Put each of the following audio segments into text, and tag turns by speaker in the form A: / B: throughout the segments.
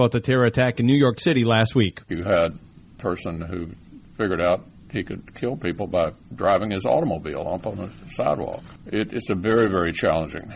A: about the terror attack in New York City last week.
B: You had a person who figured out he could kill people by driving his automobile up on the sidewalk. It's a very, very challenging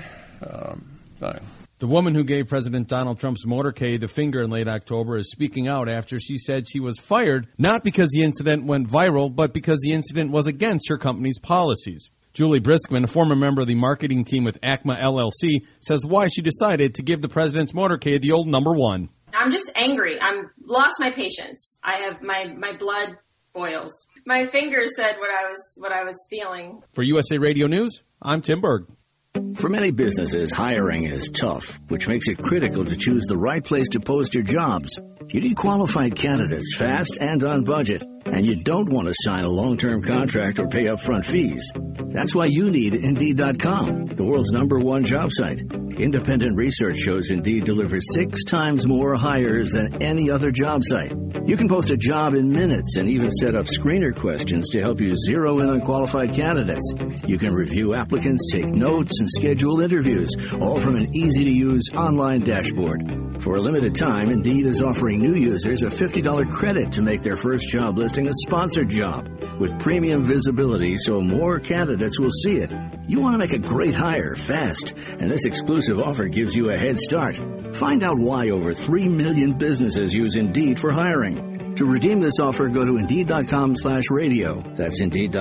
B: thing.
A: The woman who gave President Donald Trump's motorcade the finger in late October is speaking out after she said she was fired not because the incident went viral, but because the incident was against her company's policies. Julie Briskman, a former member of the marketing team with ACMA LLC, says why she decided to give the president's motorcade the old number one.
C: I'm just angry. I'm lost my patience. I have my blood boils. My finger said what I was feeling.
A: For USA Radio News, I'm Tim Berg.
D: For many businesses, hiring is tough, which makes it critical to choose the right place to post your jobs. You need qualified candidates fast and on budget, and you don't want to sign a long-term contract or pay upfront fees. That's why you need Indeed.com, the world's #1 job site. Independent research shows Indeed delivers 6 times more hires than any other job site. You can post a job in minutes and even set up screener questions to help you zero in on qualified candidates. You can review applicants, take notes, and schedule interviews, all from an easy-to-use online dashboard. For a limited time, Indeed is offering new users a $50 credit to make their first job listing a sponsored job with premium visibility so more candidates will see it. You want to make a great hire fast, and this exclusive offer gives you a head start. Find out why over 3 million businesses use Indeed for hiring. To redeem this offer, go to Indeed.com/radio. That's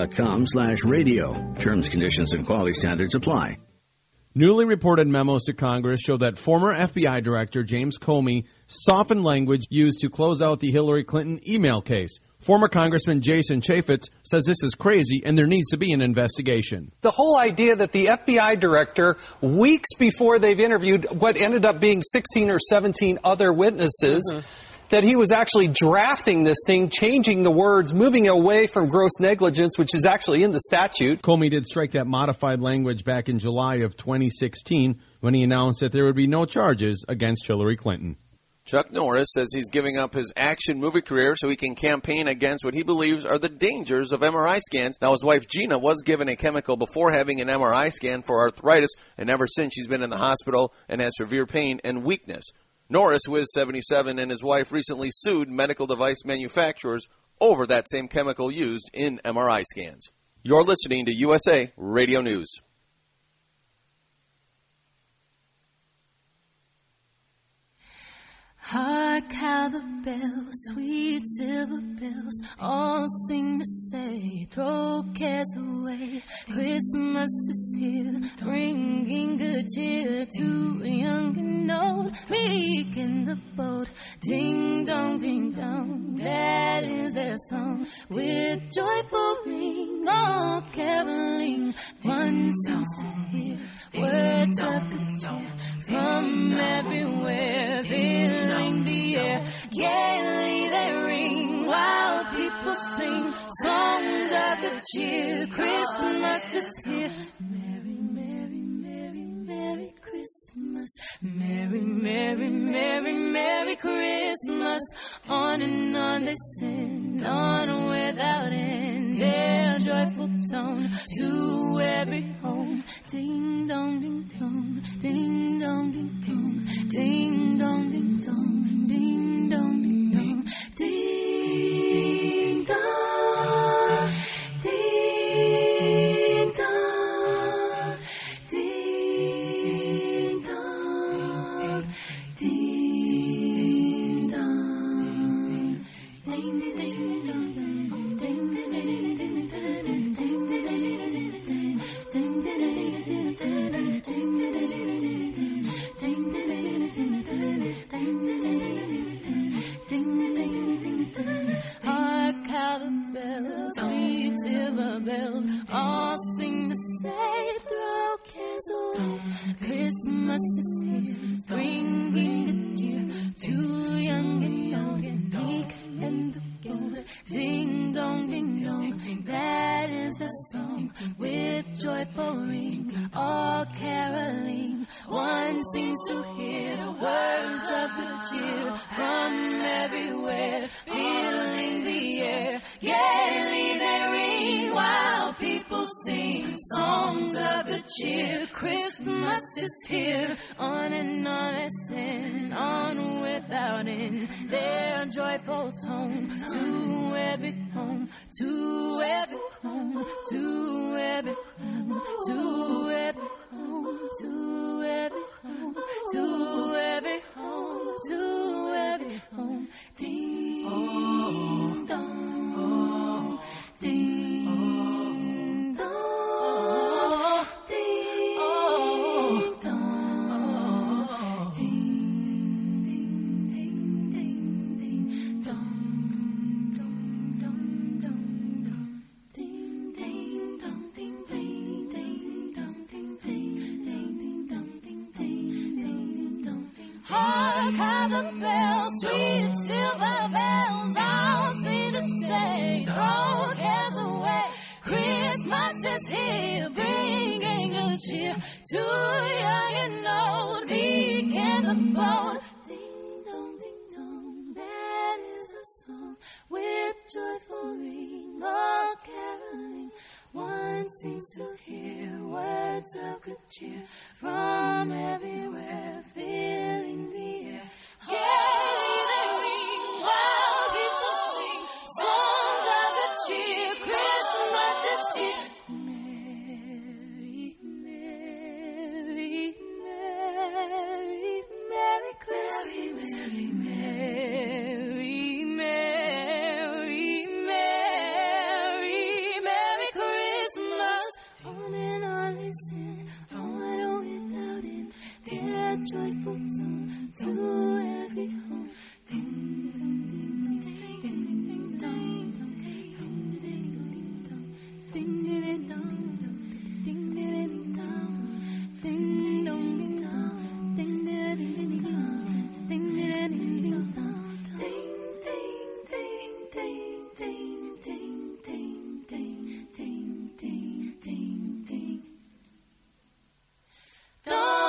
D: Indeed.com/radio. Terms, conditions, and quality standards apply.
A: Newly reported memos to Congress show that former FBI Director James Comey softened language used to close out the Hillary Clinton email case. Former Congressman Jason Chaffetz says this is crazy and there needs to be an investigation.
E: The whole idea that the FBI director, weeks before they've interviewed what ended up being 16 or 17 other witnesses, that he was actually drafting this thing, changing the words, moving away from gross negligence, which is actually in the statute.
A: Comey did strike that modified language back in July of 2016 when he announced that there would be no charges against Hillary Clinton.
F: Chuck Norris says he's giving up his action movie career so he can campaign against what he believes are the dangers of MRI scans. Now, his wife Gina was given a chemical before having an MRI scan for arthritis, and ever since she's been in the hospital and has severe pain and weakness. Norris, who is 77, and his wife recently sued medical device manufacturers over that same chemical used in MRI scans. You're listening to USA Radio News.
G: Hark how the bells, sweet silver bells, all sing to say, throw cares away. Christmas is here, bringing good cheer to young and old, meek in the boat. Ding dong, that is their song. With joyful ring, all caroling, one seems to hear words of good cheer from everywhere, filling the air. Gaily they ring while people sing songs of good cheer. Christmas is here. Merry, merry, merry, merry Christmas. Merry, merry, merry, merry Christmas. On and on they sing, on without end, their joyful tone to every home. Ding dong, ding dong, ding dong, ding dong, ding dong, ding dong, ding dong, ding dong, ding dong, ding dong, ding dong, ding dong, ding ding ding dong, ding ding ding ding ding ding hark how the bells, sweet silver bells, all sing to say, throw cares away. Christmas is here, bringing good cheer to young and old, and meek and the bold. Ding dong, that is the song. With joyful ring, all caroling, one seems to hear words of good cheer from everywhere, filling the air. Gaily they ring while people sing songs of good cheer. Christmas is here. On and on they sing, on without end. Their joyful tone to every home, to every home, to every home, to every home, to every home, to every home, to every home. Ding dong, ding dong, ding dong, ding ding ding ding ding dong dong dong dong dong, ding ding dong ding ding ding dong ding ding ding dong ding ding ding dong ding. Hark how the bells, sweet silver bells, all seem to say, throw cares away. Christmas is here, bringing good cheer to young and old, meek and the bold. Ding dong, that is a song with joyful ring, all caroling. One seems to hear words of good cheer from everywhere, filling the air. Gaily they ring while people sing songs of good cheer. Christmas is here. Merry, merry, merry, merry Christmas. Merry, merry, merry, merry, merry Christmas. On and on they sing, on without end. Their joyful tone to every home. Ding dong ding ding ding ding dong ding ding dong ding ding dong ding ding dong ding dong ding dong ding ding ding dong ding ding ding dong ding ding ding ding ding ding ding ding ding ding ding ding dong.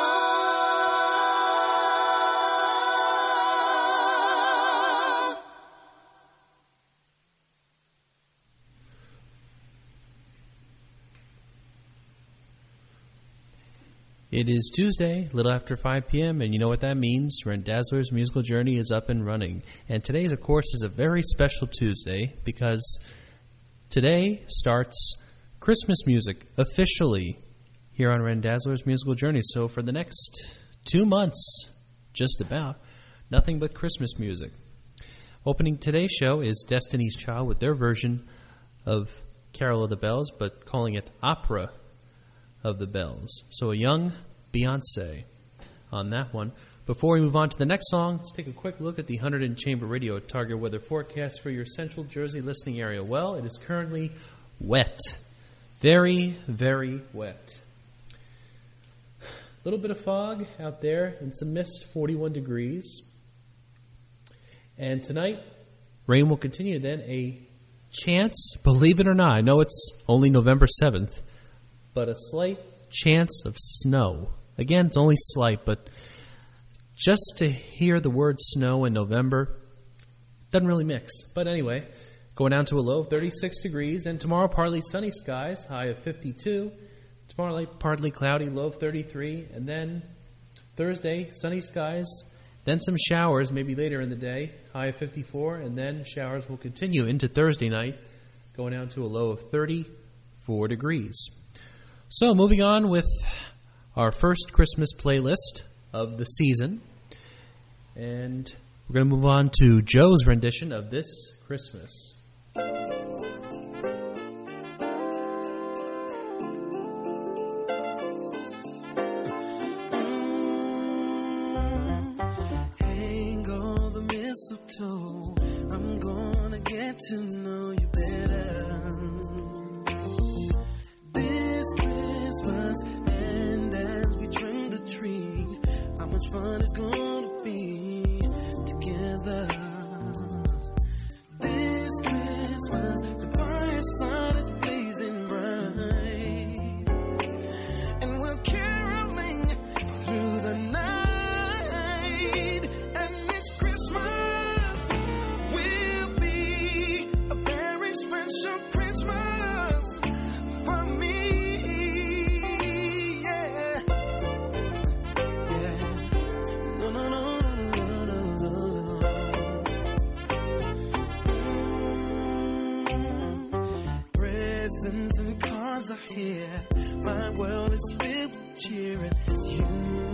H: It is Tuesday, a little after 5 p.m., and you know what that means. Rendazzler's musical journey is up and running. And today, of course, is a very special Tuesday because today starts Christmas music officially here on Rendazzler's musical journey. So for the next 2 months, just about, nothing but Christmas music. Opening today's show is Destiny's Child with their version of Carol of the Bells, but calling it Opera of the Bells. So a young Beyonce on that one. Before we move on to the next song, let's take a quick look at the Hunterdon Chamber Radio Target weather forecast for your central Jersey listening area. Well, it is currently wet. Very, very wet. A little bit of fog out there and some mist, 41 degrees. And tonight, rain will continue then. A chance, believe it or not, I know it's only November 7th, but a slight chance of snow. Again, it's only slight, but just to hear the word snow in November doesn't really mix. But anyway, going down to a low of 36 degrees. Then tomorrow, partly sunny skies, high of 52. Tomorrow, partly cloudy, low of 33. And then Thursday, sunny skies, then some showers maybe later in the day, high of 54. And then showers will continue into Thursday night, going down to a low of 34 degrees. So, moving on with our first Christmas playlist of the season. And we're going to move on to Joe's rendition of This Christmas.
I: Hang all the mistletoe. I'm gonna get to know you better. Christmas, and as we trim the tree, how much fun it's gonna be together. This Christmas, the fireside is blazing bright, and we're caroling through the night. And this Christmas will be a very special Christmas for me. stars are here. My world is filled with cheer and you.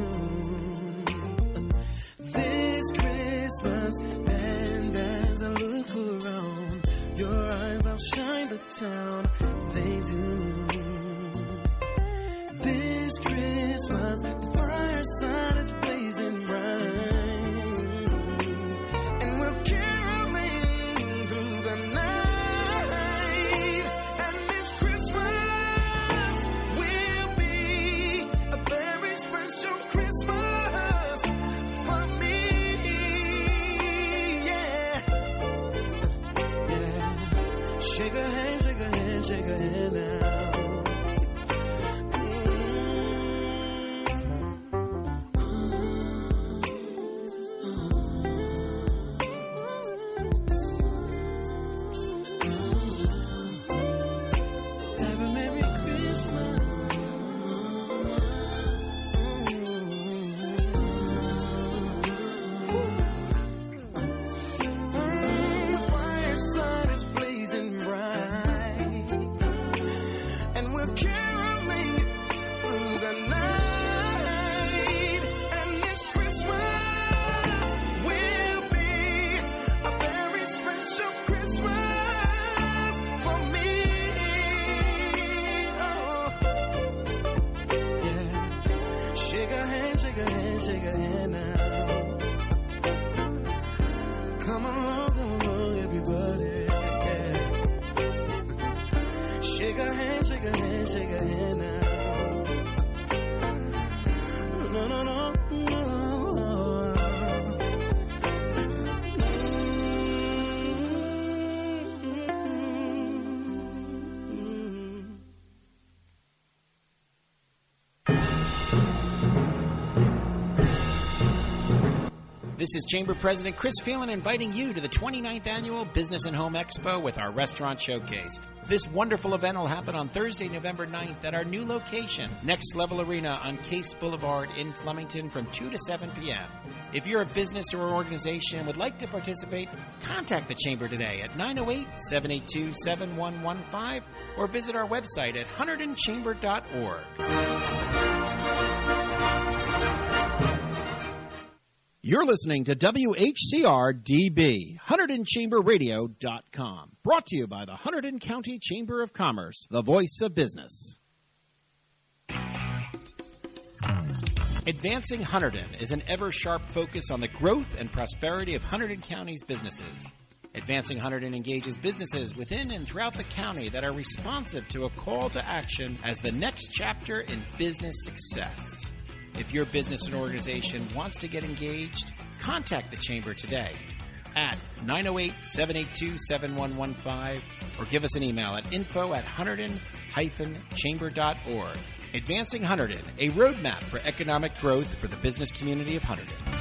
I: This Christmas, and as I look around, your eyes outshine the town, they do. This Christmas, the fireside is blazing bright, and we're caroling through the night. And this Christmas will be a very special Christmas for me. Yeah, yeah. Shake a hand, shake a hand, shake a hand now. Come along, everybody. Yeah. Shake a hand, shake a hand, shake a hand now. No, no, no, no.
J: This is Chamber President Chris Phelan inviting you to the 29th Annual Business and Home Expo with our Restaurant Showcase. This wonderful event will happen on Thursday, November 9th at our new location, Next Level Arena on Case Boulevard in Flemington from 2 to 7 p.m. If you're a business or organization and would like to participate, contact the Chamber today at 908-782-7115 or visit our website at hunterdonchamber.org. You're listening to WHCR-DB, HunterdonChamberRadio.com. Brought to you by the Hunterdon County Chamber of Commerce, the voice of business. Advancing Hunterdon is an ever-sharp focus on the growth and prosperity of Hunterdon County's businesses. Advancing Hunterdon engages businesses within and throughout the county that are responsive to a call to action as the next chapter in business success. If your business and organization wants to get engaged, contact the Chamber today at 908-782-7115 or give us an email at info@hunterdon-chamber.org. Advancing Hunterdon, a roadmap for economic growth for the business community of Hunterdon.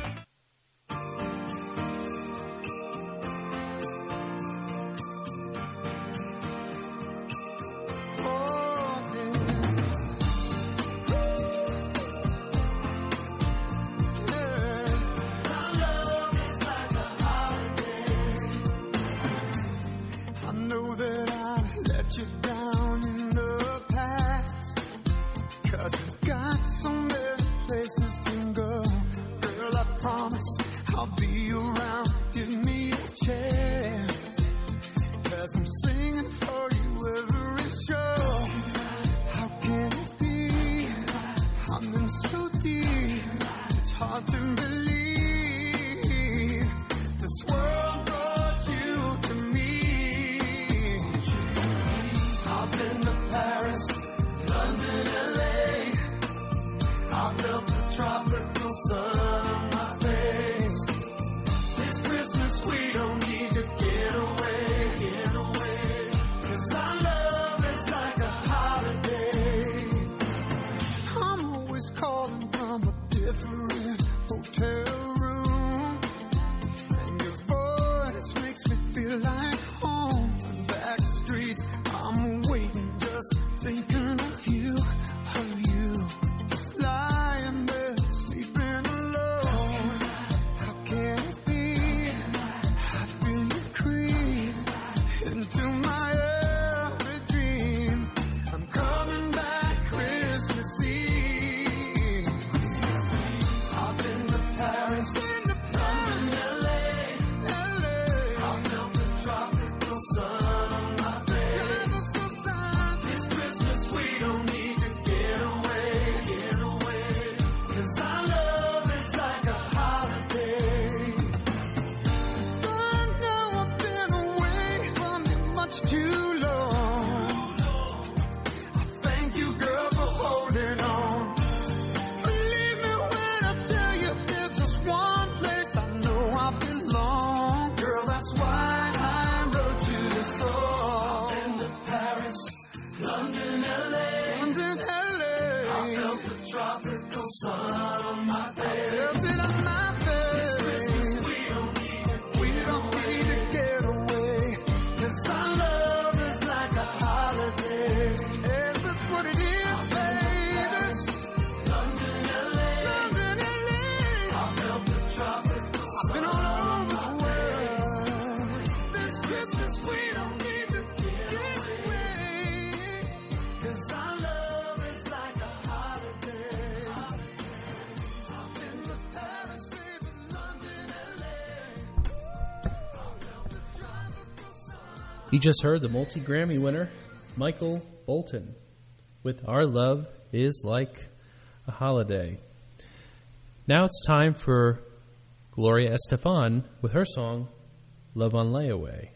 H: You just heard the multi-Grammy winner, Michael Bolton, with Our Love is Like a Holiday. Now it's time for Gloria Estefan with her song, Love on Layaway.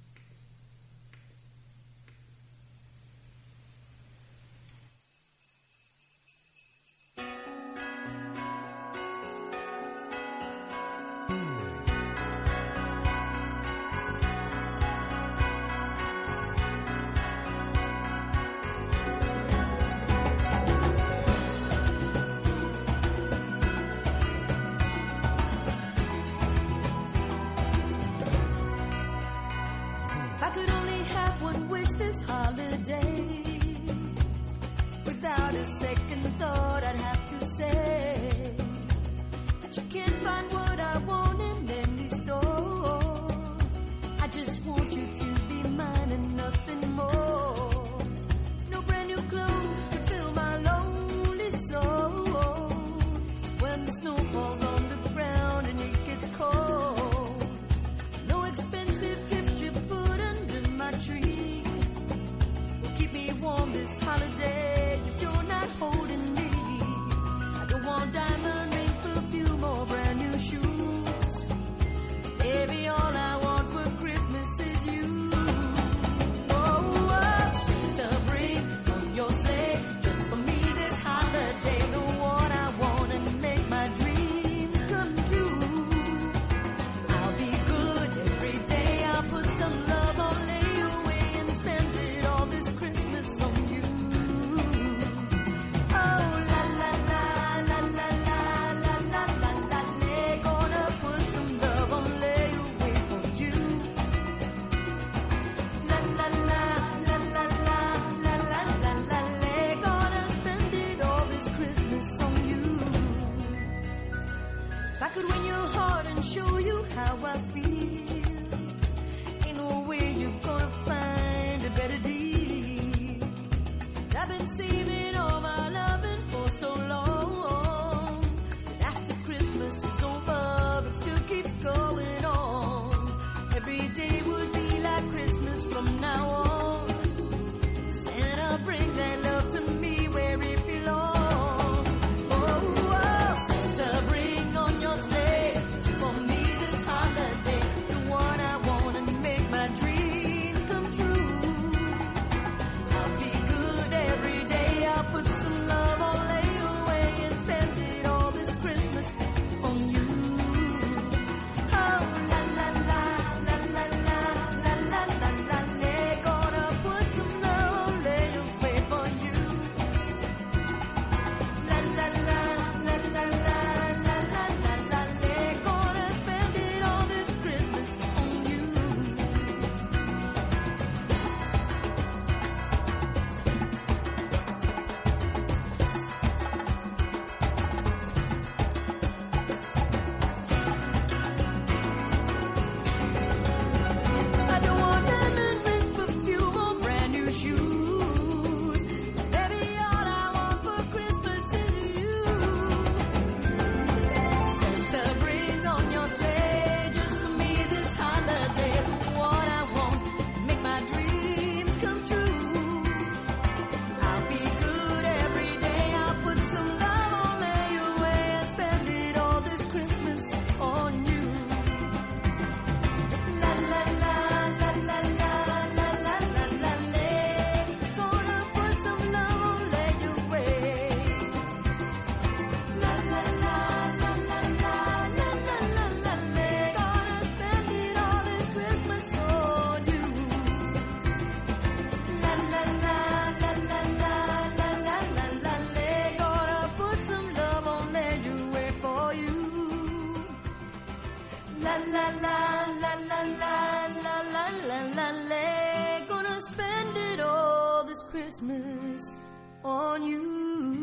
G: Christmas on you.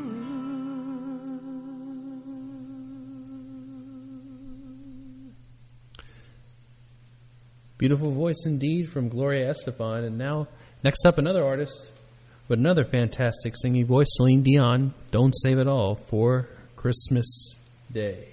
H: Beautiful voice indeed from Gloria Estefan. And now, next up, another artist with another fantastic singing voice, Celine Dion. Don't Save It All for Christmas Day.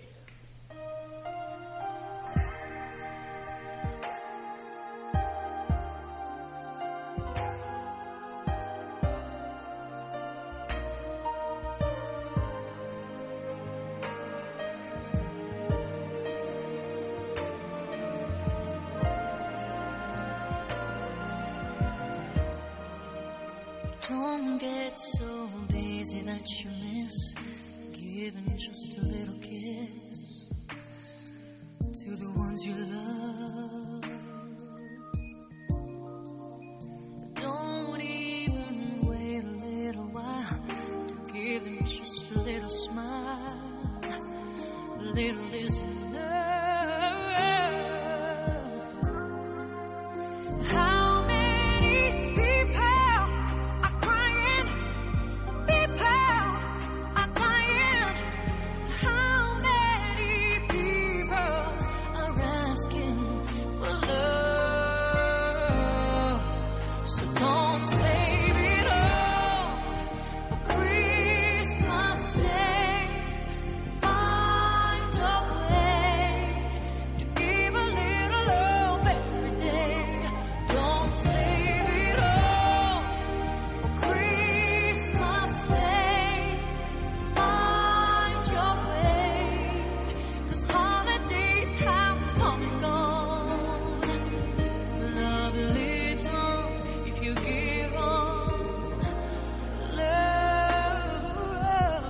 G: get so busy that you miss giving just a little kiss to the ones you love. Don't even wait a little while to give them just a little smile. A little is enough. How many people are crying? People are dying. How many people are asking for love? So don't save it all for Christmas Day. Find a way to give a little love every day. Don't save it all for Christmas Day. Find your way, 'cause holidays have come and gone. Love lives on if you give on. Love,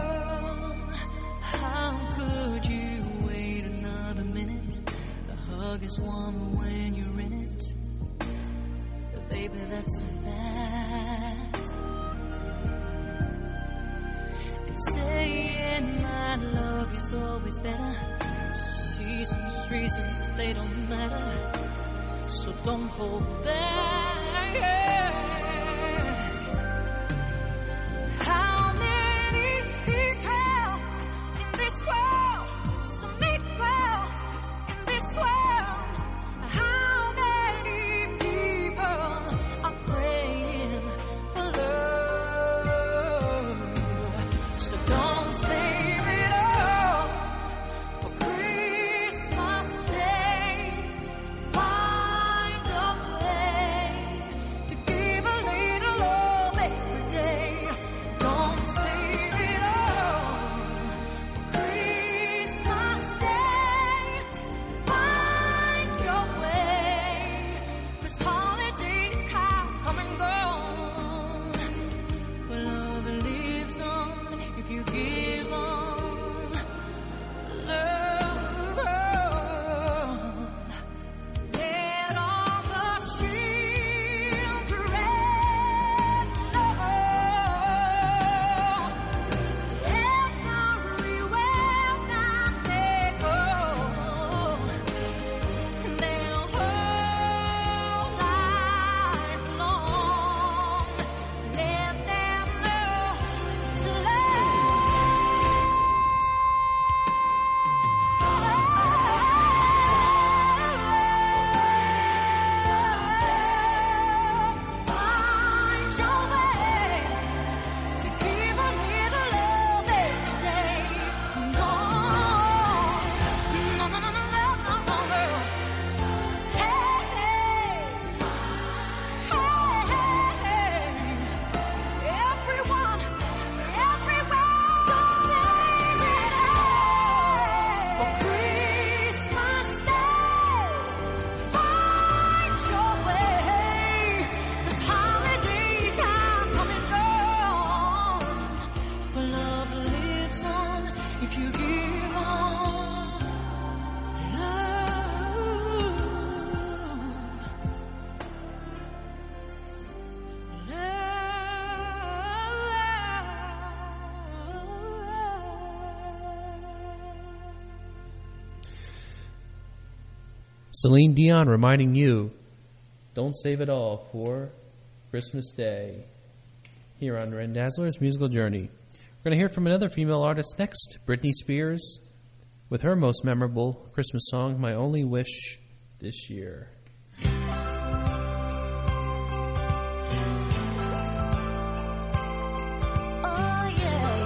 G: how could you wait another minute? The hug is warmer when you're in it. But baby, that's so fast. And saying I love you's always better. Seasons, reasons, they don't matter. So don't hold back. How many people in this world, so many people in this world, how many people are praying for love? So don't save it all for Christmas Day. Find a way to give a little love every day. Don't save it all for Christmas Day. Find your way, 'cause holidays have come and gone. But love lives on if you give on. Love, let all the children know everywhere that they go, their whole life long. Let them know find your way to give a little love every day. No, no, no, no, no, no, no, no. Hey, hey, hey, everyone, everywhere, don't save it all for Christmas Day. Find your way, 'cause holidays have come and gone. But love lives on if you give on.
H: Celine Dion reminding you, don't save it all for Christmas Day. Here on Ren Dazzler's Musical Journey. We're going to hear from another female artist next, Britney Spears, with her most memorable Christmas song, My Only Wish This Year.
G: Oh yeah,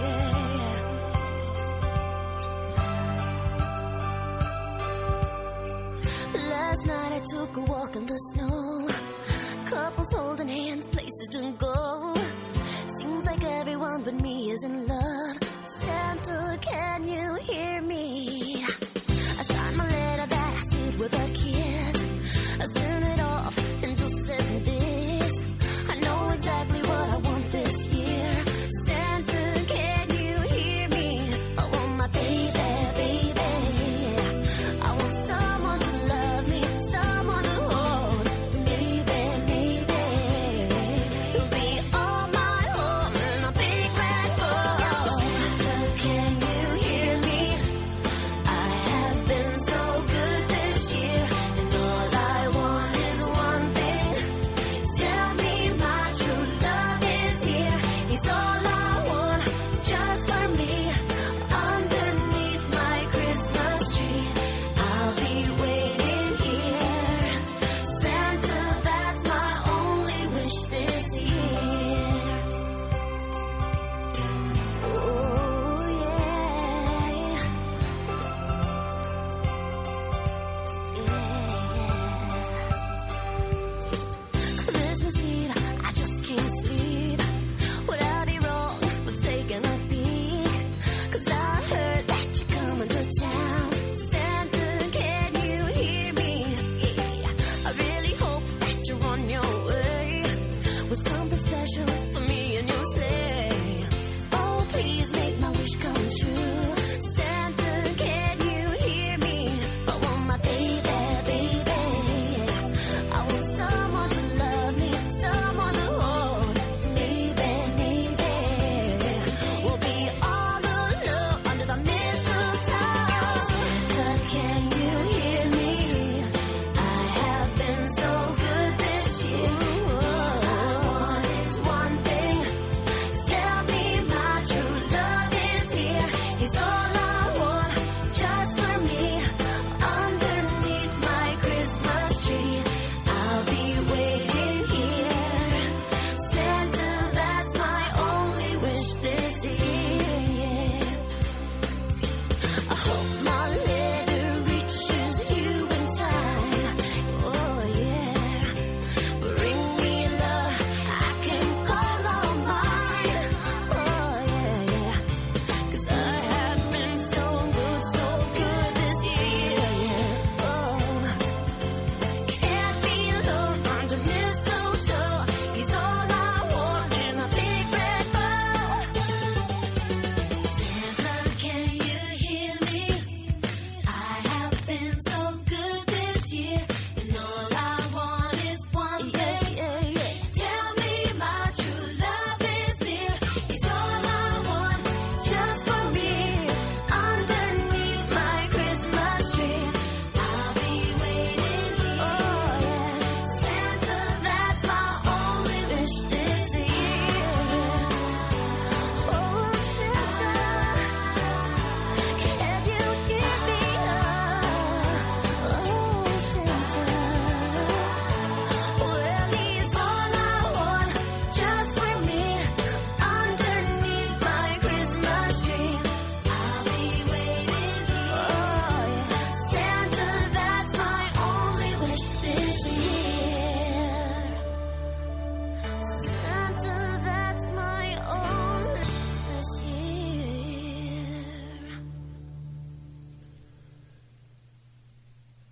G: yeah, yeah. Last night I took a walk in the snow. Couples holding hands, places to go. Seems like everyone but me is in love. Santa, can you hear me? I signed my letter that I sealed with a kiss. I sent it off and just said this. I know exactly what I want this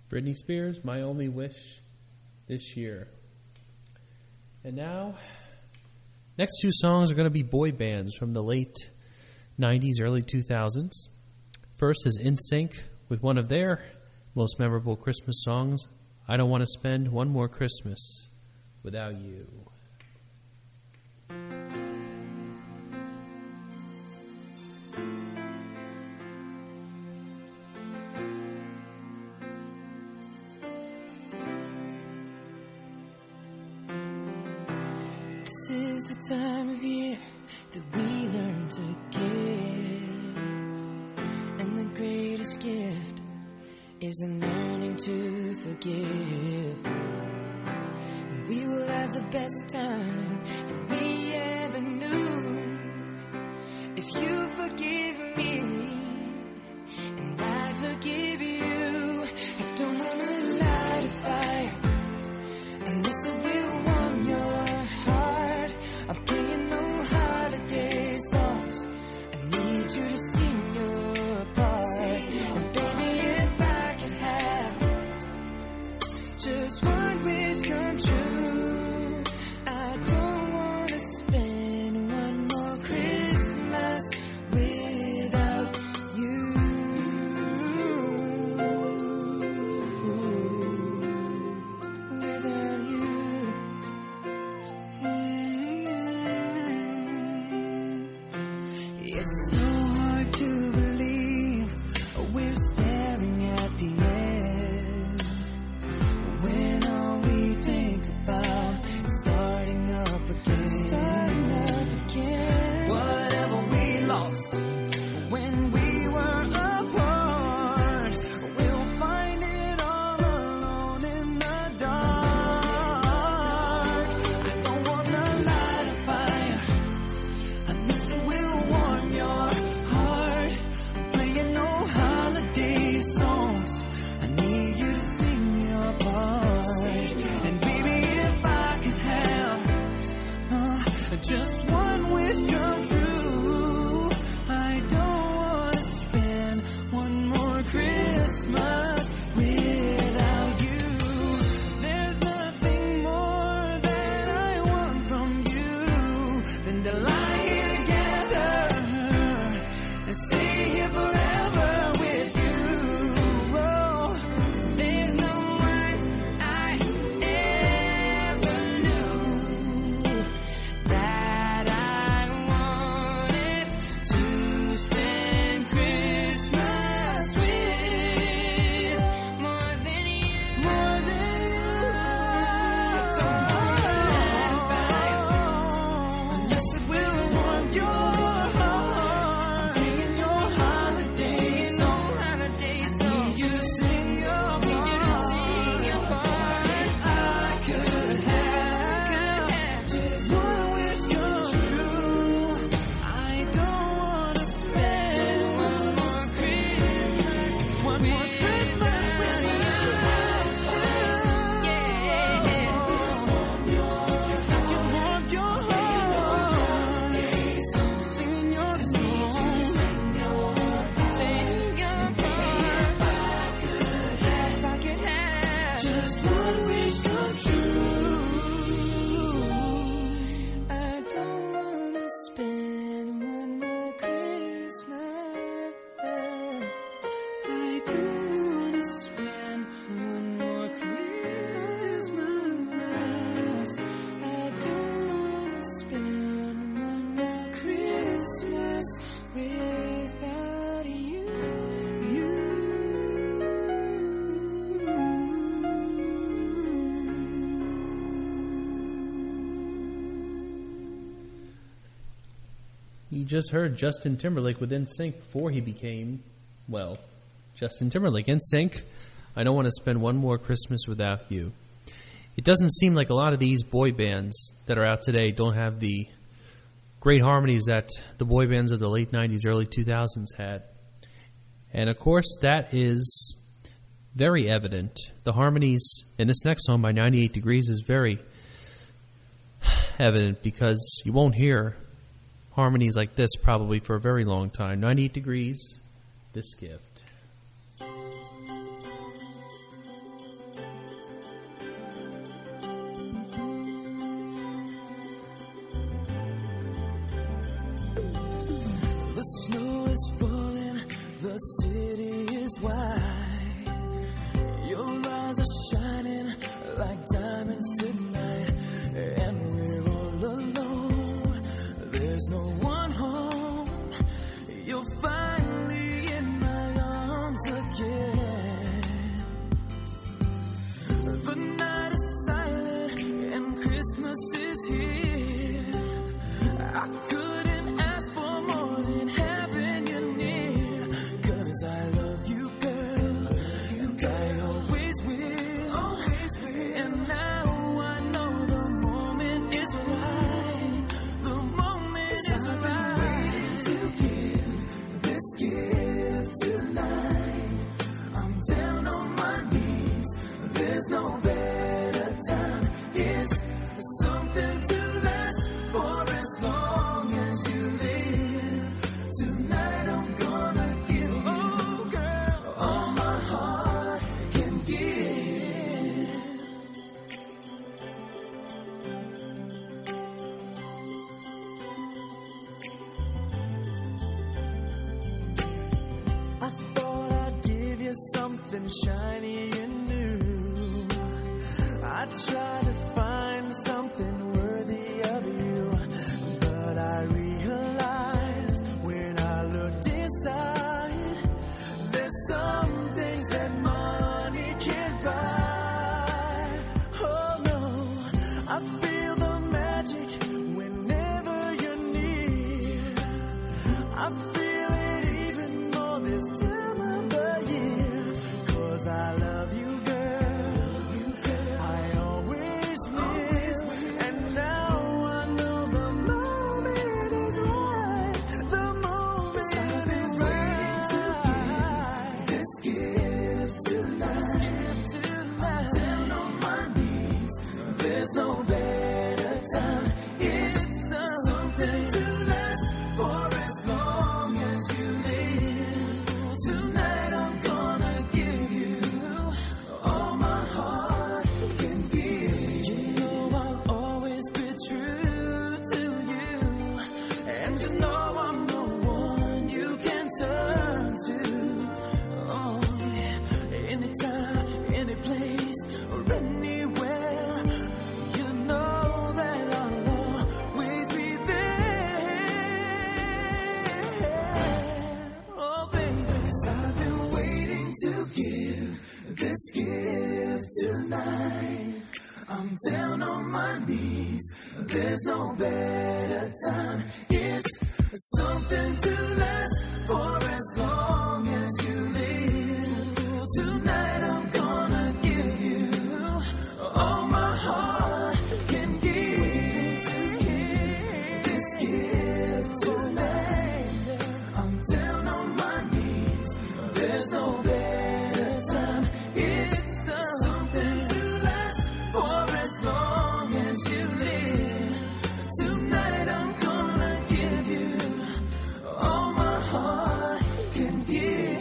H: Britney Spears, My Only Wish this year. And now, next two songs are going to be boy bands from the late 90s, early 2000s. First is NSYNC with one of their most memorable Christmas songs, I Don't Want to Spend One More Christmas Without You.
I: This is the time of year that we learn to give, and the greatest gift is in learning to forgive. And we will have the best time that we ever knew if you forgive me and I forgive you. I don't want to light a fire unless it will warm your heart. I'm playing no holiday songs. I need you to sing your part. And baby, if I could have just one wish come true, I don't want to spend one more Christmas without you. Without you. It's so hard to believe we're staring at the end when all we think about is starting up again. Whatever we lost when we were apart, we'll find it all alone in the dark. I don't wanna light a fire unless it will warm your heart. I'm playing no holiday songs. I need you to sing your part. And baby, if I could have just one wish come true, I don't want to spend one more Christmas without you. There's nothing more that I want from you than to lie here together and stay here forever with you. Oh, there's no one I ever knew that I wanted to spend Christmas with more than you. More than you. Unless it will warm your heart. I'm playing your holidays, no holidays. I need you to sing your part. I could have just one wish come true. I don't want to spend one more Christmas with you. Just one wish come true. I don't want to spend one more Christmas. I don't want to spend one more Christmas. I don't want to spend one more Christmas without you.
H: You just heard Justin Timberlake with NSYNC before he became, well, Justin Timberlake. NSYNC, I Don't Want to Spend One More Christmas Without You. It doesn't seem like a lot of these boy bands that are out today don't have the great harmonies that the boy bands of the late 90s, early 2000s had. And, of course, that is very evident. The harmonies in this next song by 98 Degrees is very evident because you won't hear harmonies like this probably for a very long time. 98 Degrees, This Gift.
I: no better time. It's something to last for as long as you live. Tonight I'm gonna give you, oh girl, all my heart can give. I thought I'd give you something shiny and new. I tried to find something worthy of you, but I realized when I looked inside, there's some things that money can't buy. Oh no, I feel the magic whenever you're near. I feel it even more this time of the year, 'cause I love you, girl. I always knew, and now I know the moment is right. The moment is right. This gift tonight, I'm down on my knees. There's no better time. It's something to last for as long as you live. Tonight I'm gonna give you all my heart can give. You know I'll always be true to you, and you know I'm the one you can turn to. Oh yeah, anytime, any place, or anywhere. You know that I'll always be there. Oh baby, 'cause I've been waiting to give this gift tonight. I'm down on my knees. There's no better time. It's something to last for as long as you live. Tonight I'm gonna give you all my heart can give. This gift tonight. I'm down on my knees. There's no better time. It's something to last for as long as you live. Tonight I'm gonna give you all my heart can give.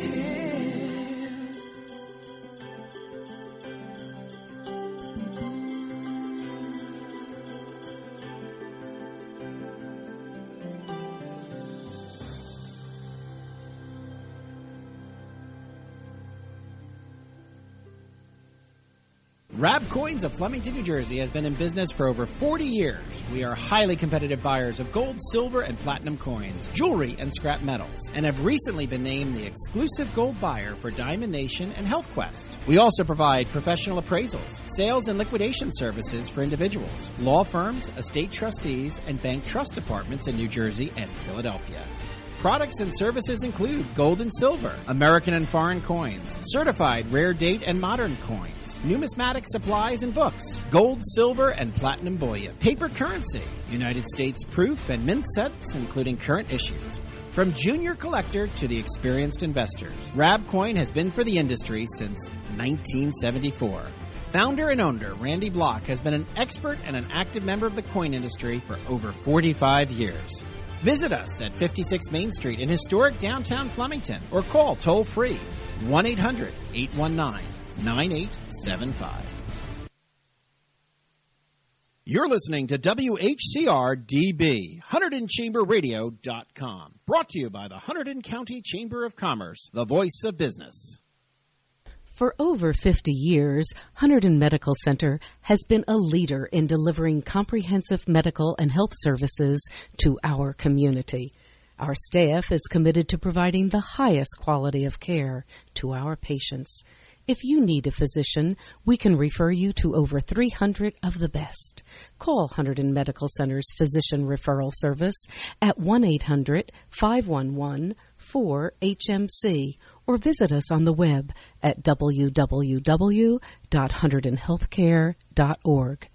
J: Rab Coins of Flemington, New Jersey has been in business for over 40 years. We are highly competitive buyers of gold, silver, and platinum coins, jewelry, and scrap metals, and have recently been named the exclusive gold buyer for Diamond Nation and Health Quest. We also provide professional appraisals, sales and liquidation services for individuals, law firms, estate trustees, and bank trust departments in New Jersey and Philadelphia. Products and services include gold and silver, American and foreign coins, certified rare date and modern coins, numismatic supplies and books, gold, silver, and platinum bullion, paper currency, United States proof and mint sets, including current issues. From junior collector to the experienced investors, Rab Coin has been for the industry since 1974. Founder and owner Randy Block has been an expert and an active member of the coin industry for over 45 years. Visit us at 56 Main Street in historic downtown Flemington or call toll-free 1-800-819-9875. You're listening to WHCR-DB, HunterdonChamberRadio.com. Brought to you by the Hunterdon County Chamber of Commerce, the voice of business.
K: For over 50 years, Hunterdon Medical Center has been a leader in delivering comprehensive medical and health services to our community. Our staff is committed to providing the highest quality of care to our patients. If you need a physician, we can refer you to over 300 of the best. Call Hunterdon Medical Center's Physician Referral Service at 1-800-511-4HMC or visit us on the web at www.hunterdonhealthcare.org.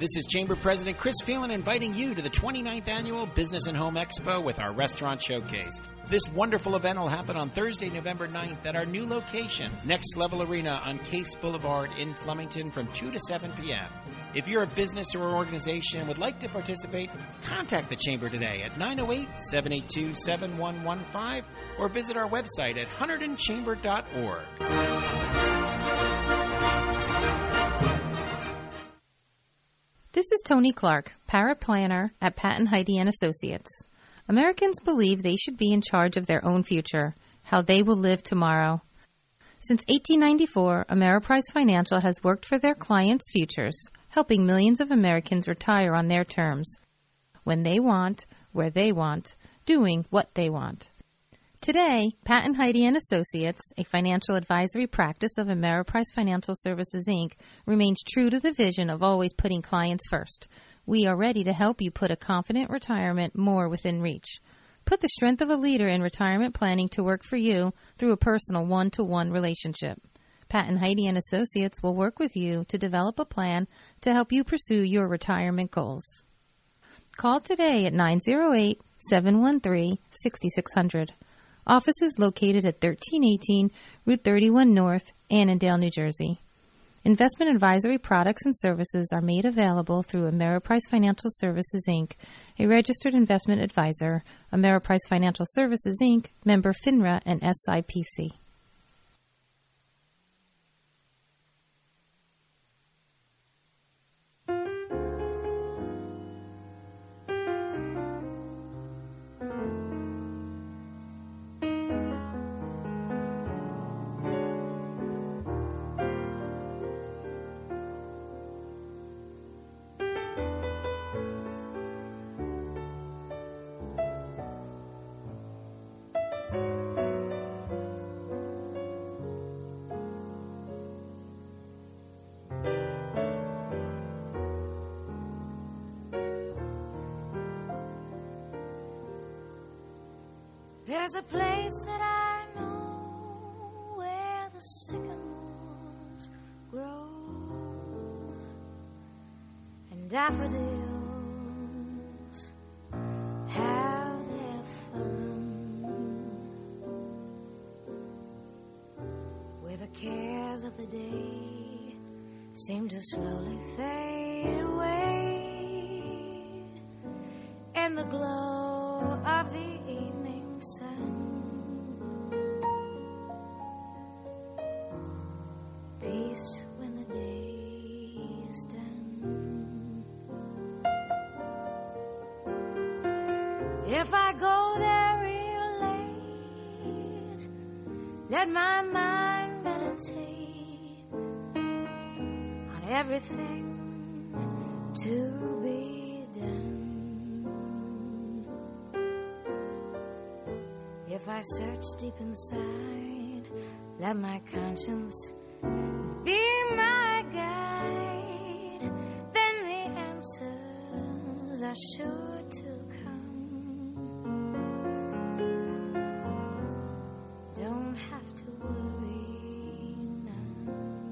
J: This is Chamber President Chris Phelan inviting you to the 29th Annual Business and Home Expo with our Restaurant Showcase. This wonderful event will happen on Thursday, November 9th at our new location, Next Level Arena on Case Boulevard in Flemington from 2 to 7 p.m. If you're a business or organization and would like to participate, contact the Chamber today at 908-782-7115 or visit our website at hunterdоnchamber.org.
L: This is Tony Clark, paraplanner at Patton Heide and Associates. Americans believe they should be in charge of their own future, how they will live tomorrow. Since 1894, Ameriprise Financial has worked for their clients' futures, helping millions of Americans retire on their terms, when they want, where they want, doing what they want. Today, Patton Heide and Associates, a financial advisory practice of Ameriprise Financial Services, Inc., remains true to the vision of always putting clients first. We are ready to help you put a confident retirement more within reach. Put the strength of a leader in retirement planning to work for you through a personal one-to-one relationship. Patton Heide and Associates will work with you to develop a plan to help you pursue your retirement goals. Call today at 908-713-6600. Office is located at 1318 Route 31 North, Annandale, New Jersey. Investment advisory products and services are made available through Ameriprise Financial Services, Inc., a registered investment advisor, Ameriprise Financial Services, Inc., member FINRA and SIPC.
G: There's a place that I know where the sycamores grow and daffodils have their fun, where the cares of the day seem to slowly fade away in the glow of the evening sun. Peace when the day is done. If I go there real late, let my mind meditate on everything to be done. If I search deep inside, let my conscience be my guide, then the answers are sure to come. Don't have to worry none.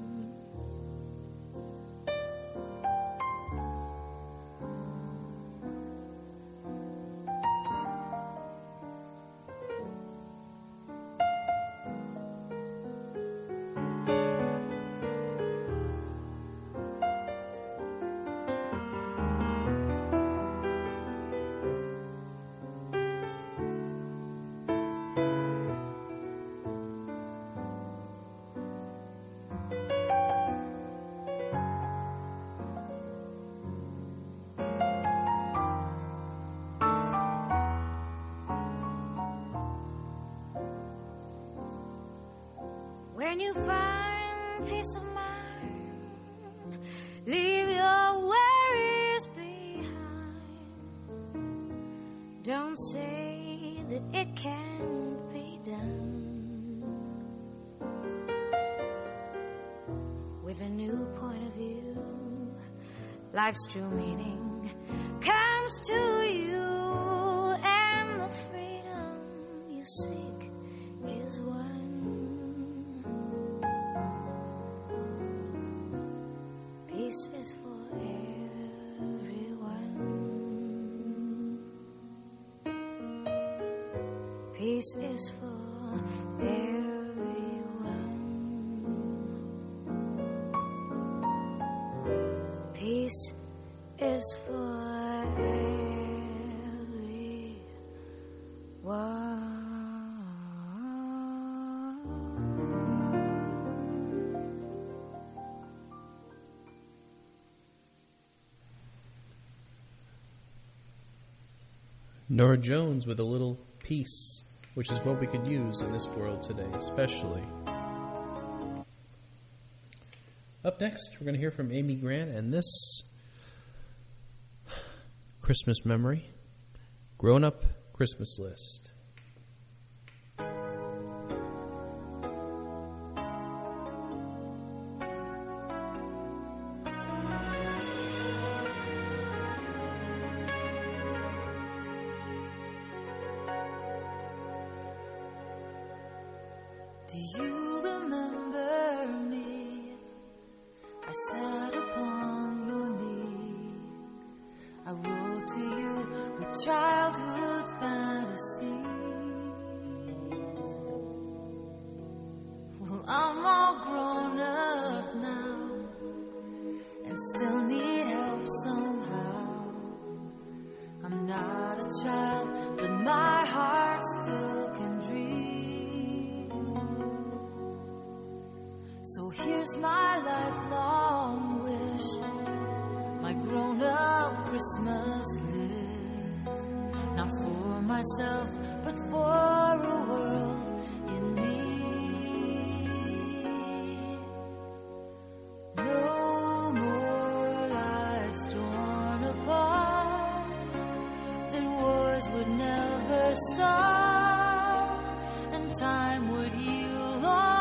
G: When you find peace of mind, leave your worries behind. Don't say that it can't be done. With a new point of view, life's true meaning comes to you, and the freedom you seek is one. Peace is forever. Peace is for everyone. Peace is for everyone.
H: Norah Jones with a little peace, which is what we could use in this world today, especially. Up next, we're going to hear from Amy Grant and this Christmas memory, Grown Up Christmas List.
G: Do you remember me? I sat upon your knee. I wrote to you with childhood fantasies. Well, I'm all grown up now and still need help somehow. I'm not a child, but my heart still can dream. So here's my lifelong wish, my grown-up Christmas list. Not for myself, but for a world in need. No more lives torn apart, that wars would never stop, and time would heal all.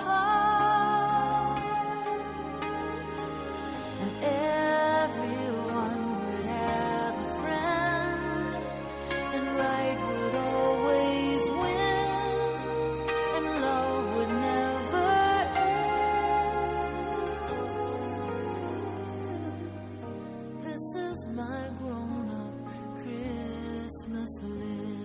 G: Everyone would have a friend, and right would always win, and love would never end. This is my grown-up Christmas list.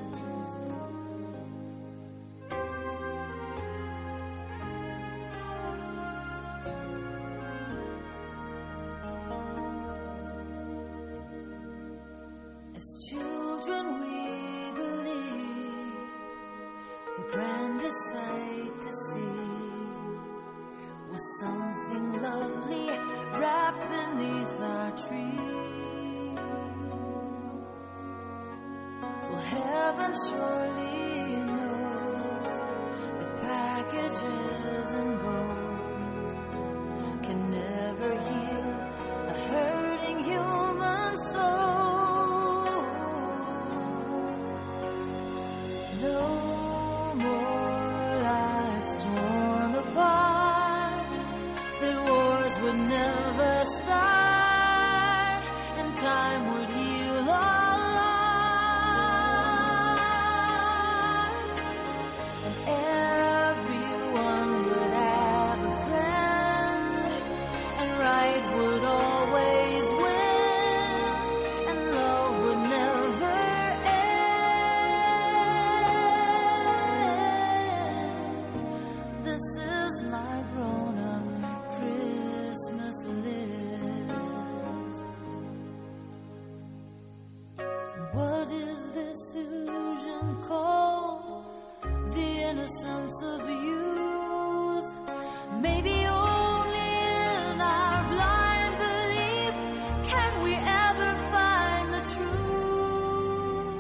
G: As children we believed the grandest sight to see was something lovely wrapped beneath our tree. Well, heaven surely knows that packages and bows can never heal a hurting human soul. No more lives torn apart, that wars would never start, and time would heal all lives, and everyone would have a friend, and right would always win, and love would never end. This is my grown-up Christmas list. What is this illusion called? The innocence of youth. Maybe only in our blind belief can we ever find the truth.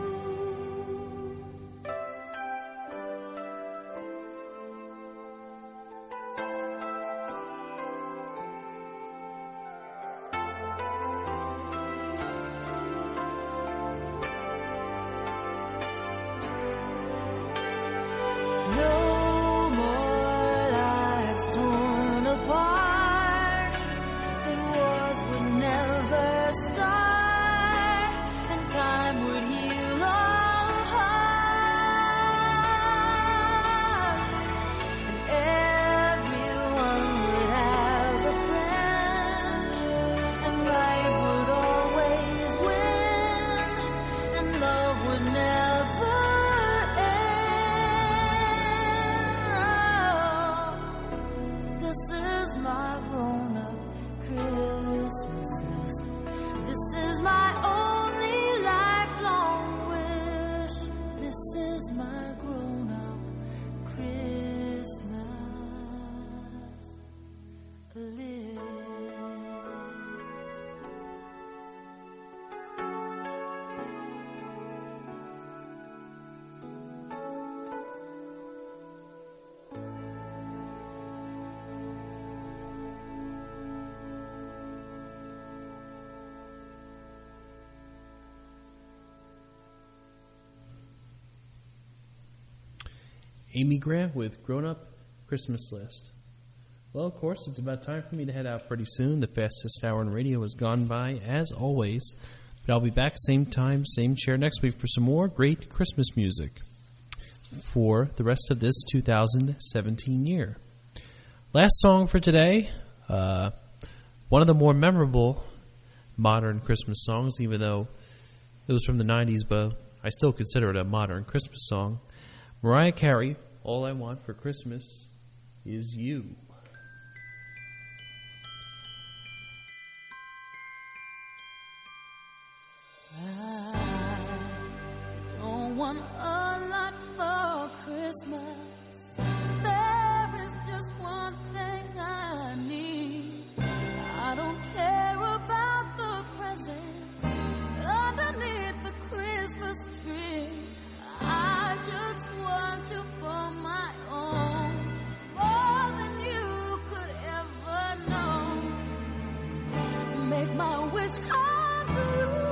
G: No more lives torn
H: Amy Grant with Grown Up Christmas List. Well, of course, it's about time for me to head out pretty soon. The fastest hour in radio has gone by, as always. But I'll be back same time, same chair next week for some more great Christmas music for the rest of this 2017 year. Last song for today, one of the more memorable modern Christmas songs, even though it was from the 90s, but I still consider it a modern Christmas song. Mariah Carey, All I Want for Christmas Is You.
G: I don't want a lot for Christmas. There is just one thing I need. I don't care about the presents underneath the Christmas tree. I just want you for my own, more than you could ever know. Make my wish come true.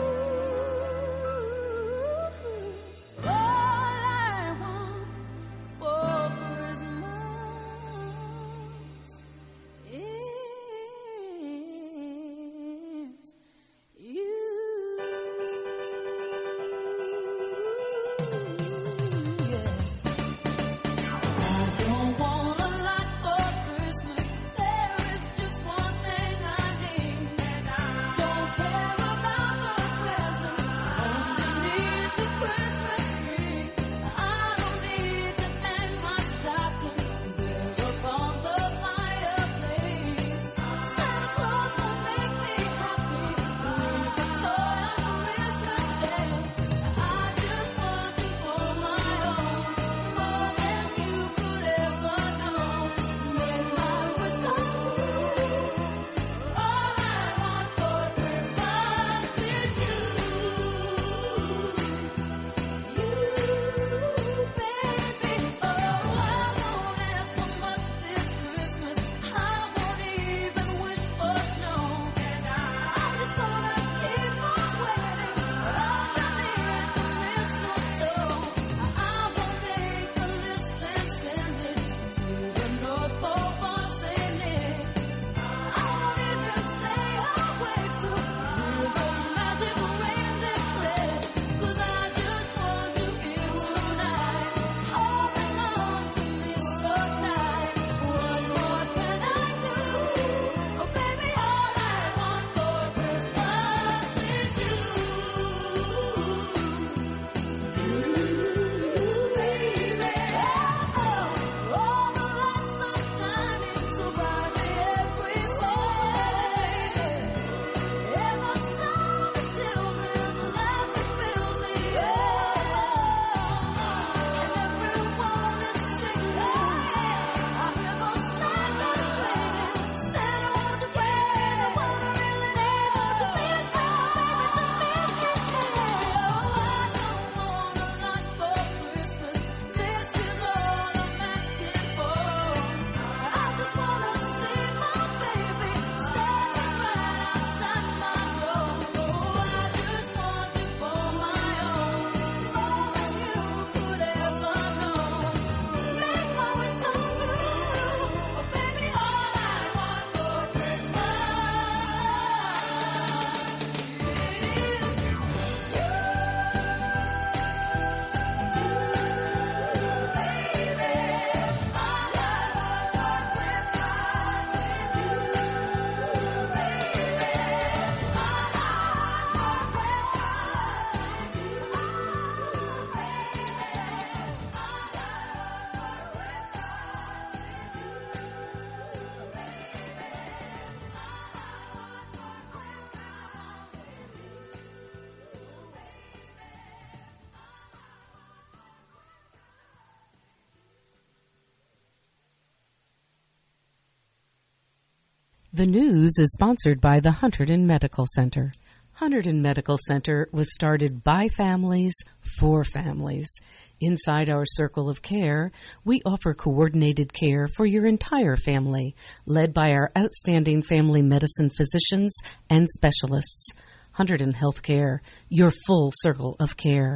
K: The news is sponsored by the Hunterdon Medical Center. Hunterdon Medical Center was started by families for families. Inside our circle of care, we offer coordinated care for your entire family, led by our outstanding family medicine physicians and specialists. Hunterdon Healthcare, your full circle of care.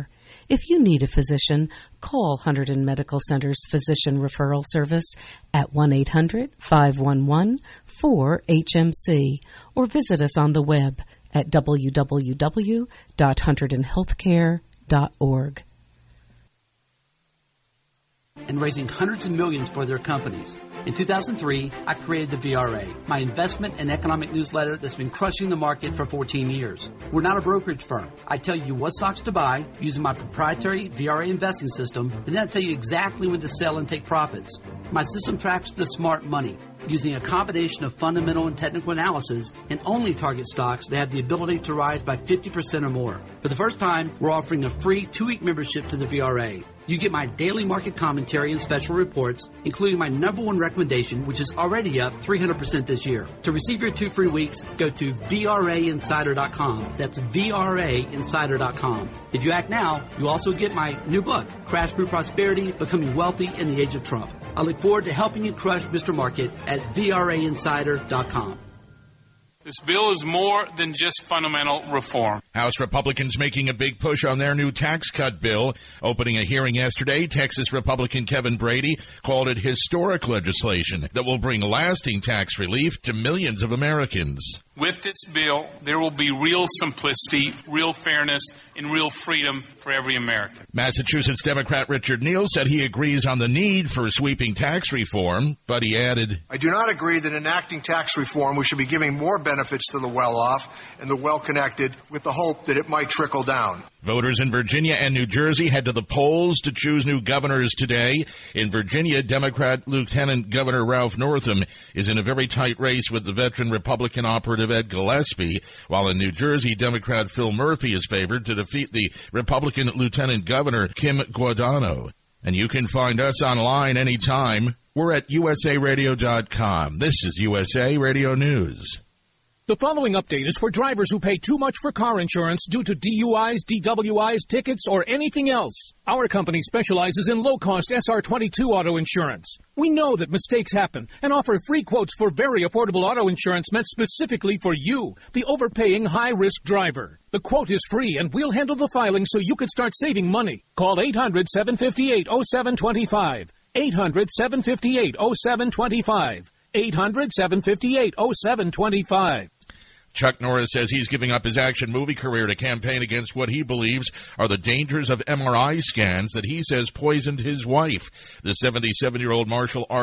K: If you need a physician, call Hunterdon Medical Center's Physician Referral Service at 1-800-511-4HMC or visit us on the web at www.hunterdonhealthcare.org.
M: And raising hundreds of millions for their companies. In 2003, I created the VRA, my investment and economic newsletter that's been crushing the market for 14 years. We're not a brokerage firm. I tell you what stocks to buy using my proprietary VRA investing system, and then I tell you exactly when to sell and take profits. My system tracks the smart money using a combination of fundamental and technical analysis and only target stocks that have the ability to rise by 50% or more. For the first time, we're offering a free 2-week membership to the VRA. You get my daily market commentary and special reports, including my #1 recommendation, which is already up 300% this year. To receive your 2 free weeks, go to VRAinsider.com. That's VRAinsider.com. If you act now, you also get my new book, Crash Through Prosperity, Becoming Wealthy in the Age of Trump. I look forward to helping you crush Mr. Market at VRAinsider.com.
N: This bill is more than just fundamental reform.
O: House Republicans making a big push on their new tax cut bill. Opening a hearing yesterday, Texas Republican Kevin Brady called it historic legislation that will bring lasting tax relief to millions of Americans.
N: With this bill, there will be real simplicity, real fairness, and real freedom for every American.
O: Massachusetts Democrat Richard Neal said he agrees on the need for sweeping tax reform, but he added,
P: I do not agree that enacting tax reform, we should be giving more benefits to the well-off and the well-connected with the hope that it might trickle down.
O: Voters in Virginia and New Jersey head to the polls to choose new governors today. In Virginia, Democrat Lieutenant Governor Ralph Northam is in a very tight race with the veteran Republican operative Ed Gillespie, while in New Jersey, Democrat Phil Murphy is favored to defeat the Republican Lieutenant Governor Kim Guadagno. And you can find us online anytime. We're at usaradio.com. This is USA Radio News.
Q: The following update is for drivers who pay too much for car insurance due to DUIs, DWIs, tickets, or anything else. Our company specializes in low-cost SR22 auto insurance. We know that mistakes happen and offer free quotes for very affordable auto insurance meant specifically for you, the overpaying high-risk driver. The quote is free, and we'll handle the filing so you can start saving money. Call 800-758-0725. 800-758-0725. 800-758-0725.
O: Chuck Norris says he's giving up his action movie career to campaign against what he believes are the dangers of MRI scans that he says poisoned his wife. The 77-year-old martial artist